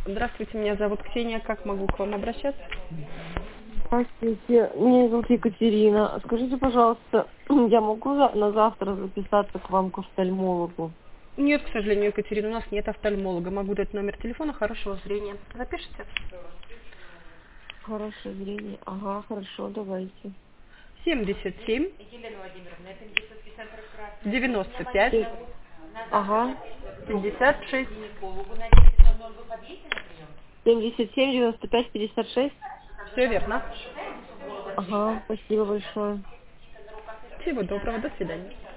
Здравствуйте, меня зовут Ксения. Как могу к вам обращаться? Здравствуйте, меня зовут Екатерина. Скажите, пожалуйста, я могу на завтра записаться к вам к офтальмологу? Нет, к сожалению, Екатерина, у нас нет офтальмолога. Могу дать номер телефона хорошего зрения. Запишите. Хорошее зрение. Ага, хорошо, давайте. 77 95 Э, Ага, 56. 77, 95, 56. Все верно. Ага, спасибо большое. Всего доброго, до свидания.